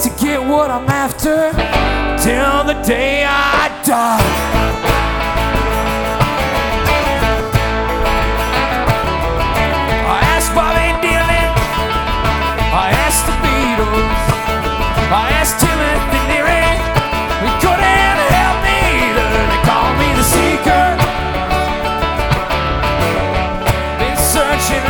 to get what I'm after till the day I die.